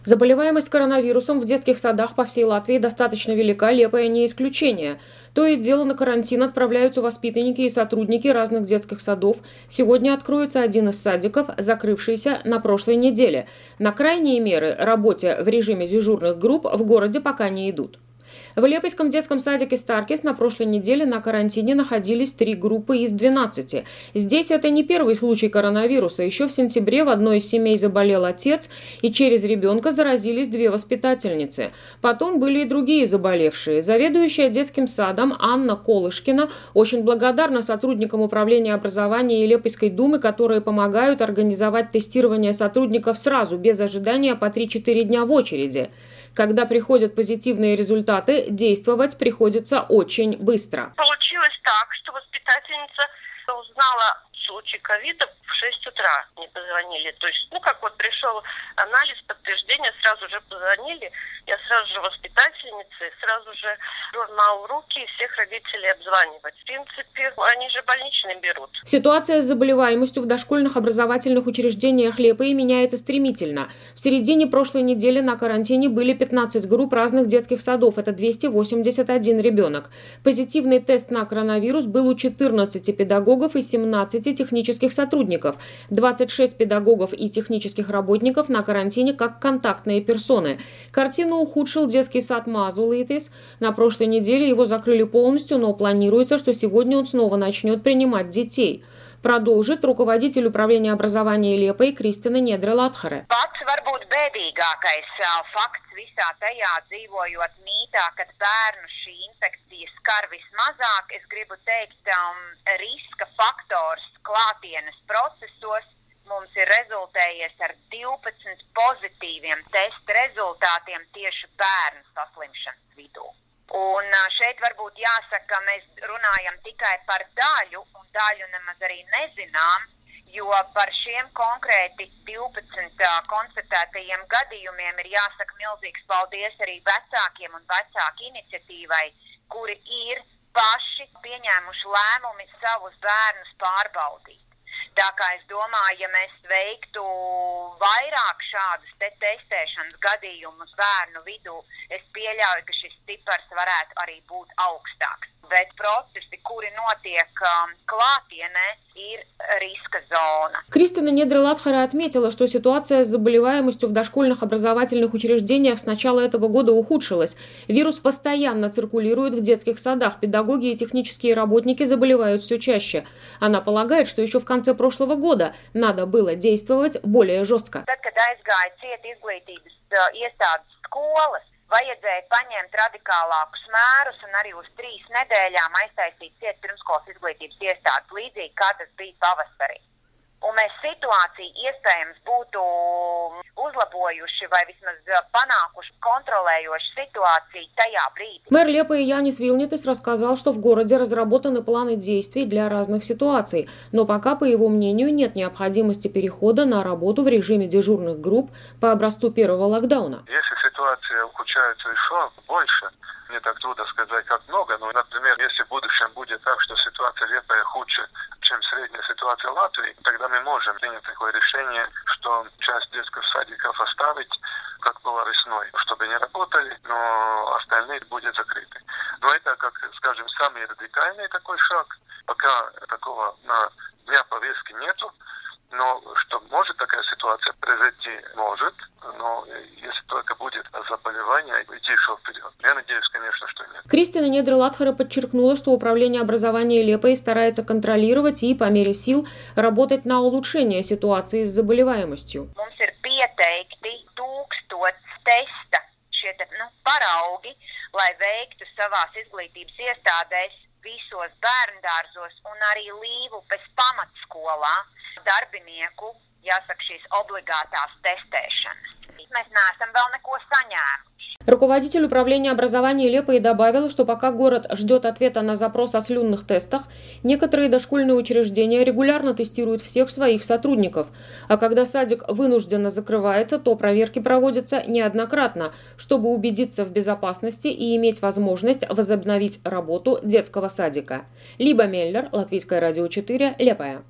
Заболеваемость коронавирусом в детских садах по всей Латвии достаточно велика, Лепая не исключение. То и дело на карантин отправляются воспитанники и сотрудники разных детских садов. Сегодня откроется один из садиков, закрывшийся на прошлой неделе. На крайние меры работе в режиме дежурных групп в городе пока не идут. В Лепойском детском садике «Старкис» на прошлой неделе на карантине находились 3 группы из 12. Здесь это не первый случай коронавируса. Еще в сентябре в одной из семей заболел отец, и через ребенка заразились 2 воспитательницы. Потом были и другие заболевшие. Заведующая детским садом Анна Колышкина очень благодарна сотрудникам управления образования и Лепойской думы, которые помогают организовать тестирование сотрудников сразу, без ожидания по 3-4 дня в очереди. Когда приходят позитивные результаты, действовать приходится очень быстро. Получилось так, что воспитательница узнала случай ковида в 6 утра. Не позвонили. То есть, пришел анализ, подтверждение, сразу же позвонили. Я сразу же воспитательнице, сразу же журнал в руки и всех родителей обзванивать. В принципе, они же больничные берут. Ситуация с заболеваемостью в дошкольных образовательных учреждениях Лепои меняется стремительно. В середине прошлой недели на карантине были 15 групп разных детских садов. Это 281 ребенок. Позитивный тест на коронавирус был у 14 педагогов и 17 технических сотрудников. 26 педагогов и технических работников на карантине как контактные персоны. Картину ухудшил детский сад Мазулитис. На прошлой неделе его закрыли полностью, но планируется, что сегодня он снова начнет принимать детей. Продолжит руководитель управления образования Лепой Кристина Недре-Латхаре. Mums ir rezultējies ar 12 pozitīviem testa rezultātiem tieši bērnu saslimšanas vidū. Un šeit varbūt jāsaka, mēs runājam tikai par daļu, un daļu nemaz arī nezinām, jo par šiem konkrēti 12 konstatētajiem gadījumiem ir jāsaka milzīgs paldies arī vecākiem un vecāku iniciatīvai, kuri ir paši pieņēmuši lēmumi savus bērnus pārbaudīt. Tā kā es domāju, ja mēs veiktu vairāk šādus testēšanas gadījumus bērnu vidū, es pieļauju, ka šis cipars varētu arī būt augstāks. Bet procesi, kuri notiek klātienē, ir риска зона. Кристина Недре-Латхаре отметила, что ситуация с заболеваемостью в дошкольных образовательных учреждениях с начала этого года ухудшилась. Вирус постоянно циркулирует в детских садах. Педагоги и технические работники заболевают все чаще. Она полагает, что еще в конце прошлого года надо было действовать более жестко. Vajadzēja paņemt radikālākus mērus un arī uz 3 nedēļām aiztaisīt ciet pirmskolas izglītības iestādes, līdzīgi kā tas bija pavasarī. Un mēs situāciju iespējams būtu uzlabojuši vai vismaz panākuši контролирующую ситуацию tajā брīdī. Мэр Лепои Янис Вилнитис рассказал, что в городе разработаны планы действий для разных ситуаций, но пока, по его мнению, нет необходимости перехода на работу в режиме дежурных групп по образцу первого локдауна. Если ситуация ухудшается еще больше, мне так трудно сказать, как много, но, например, если в будущем будет так, что ситуация Лепои худше, чем средняя ситуация Латвии, тогда мы можем принять такое решение, что часть детских садиков оставить, как было весной, чтобы не работали, но остальные будут закрыты. Но это, как, скажем, самый радикальный такой шаг. Пока такого на дня повестки нету, но что может такая ситуация произойти, может, но если только будет заболевание, идти еще вперед. Я надеюсь, конечно, что нет. Кристина Недре-Латхаре подчеркнула, что управление образования Лепои старается контролировать и по мере сил работать на улучшение ситуации с заболеваемостью. Paraugi, lai veiktu savās izglītības iestādēs, visos bērndārzos un arī Līvupes pamatskolā darbinieku, jāsaka, šīs obligātās testēšanas. Mēs neesam vēl neko saņēmuši. Руководитель управления образования Лепои добавил, что пока город ждет ответа на запрос о слюнных тестах, некоторые дошкольные учреждения регулярно тестируют всех своих сотрудников. А когда садик вынужденно закрывается, то проверки проводятся неоднократно, чтобы убедиться в безопасности и иметь возможность возобновить работу детского садика. Либа Меллер, Латвийское радио 4, Лепоя.